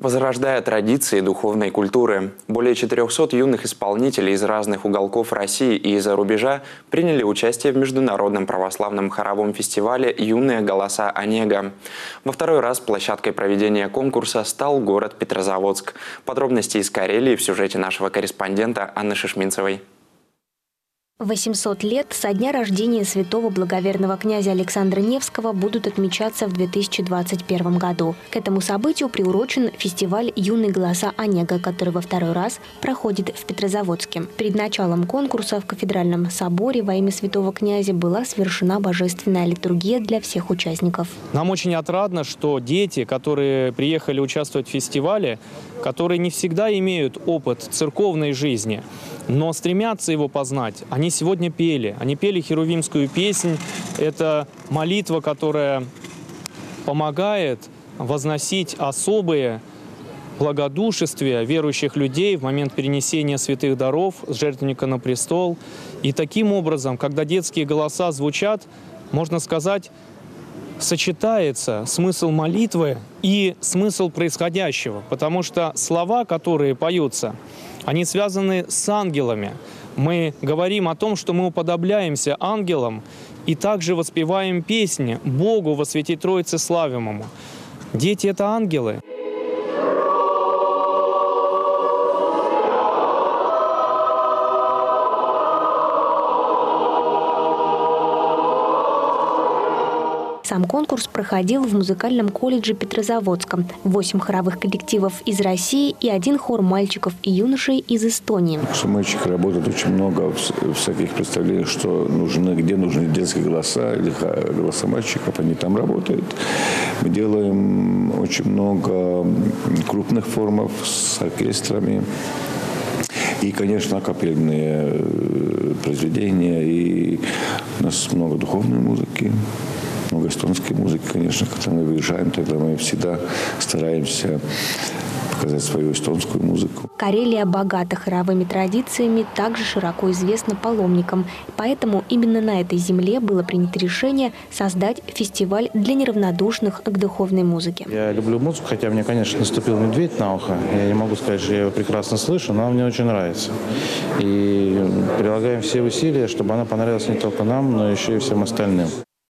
Возрождая традиции духовной культуры, более 400 юных исполнителей из разных уголков России и из-за рубежа приняли участие в международном православном хоровом фестивале «Юные голоса Онега». Во второй раз площадкой проведения конкурса стал город Петрозаводск. Подробности из Карелии в сюжете нашего корреспондента Анны Шишминцевой. 800 лет со дня рождения святого благоверного князя Александра Невского будут отмечаться в 2021 году. К этому событию приурочен фестиваль «Юные голоса Онега», который во второй раз проходит в Петрозаводске. Перед началом конкурса в кафедральном соборе во имя святого князя была совершена божественная литургия для всех участников. Нам очень отрадно, что дети, которые приехали участвовать в фестивале, которые не всегда имеют опыт церковной жизни, но стремятся его познать, они сегодня пели. Они пели херувимскую песнь. Это молитва, которая помогает возносить особые благодушествия верующих людей в момент перенесения святых даров с жертвенника на престол. И таким образом, когда детские голоса звучат, можно сказать, сочетается смысл молитвы и смысл происходящего. Потому что слова, которые поются, они связаны с ангелами. Мы говорим о том, что мы уподобляемся ангелам и также воспеваем песни Богу во Святой Троице Славимому. Дети – это ангелы. Сам конкурс проходил в музыкальном колледже Петрозаводска. 8 хоровых коллективов из России и 1 хор мальчиков и юношей из Эстонии. У мальчиков работает очень много всяких представлений, что нужны, где нужны детские голоса или голоса мальчиков, они там работают. Мы делаем очень много крупных формов с оркестрами. И, конечно, капельные произведения. И у нас много духовной музыки. Много эстонской музыки, конечно. Когда мы выезжаем, тогда мы всегда стараемся показать свою эстонскую музыку. Карелия богата хоровыми традициями, также широко известна паломникам. Поэтому именно на этой земле было принято решение создать фестиваль для неравнодушных к духовной музыке. Я люблю музыку, хотя мне, конечно, наступил медведь на ухо. Я не могу сказать, что я его прекрасно слышу, но она мне очень нравится. И прилагаем все усилия, чтобы она понравилась не только нам, но еще и всем остальным.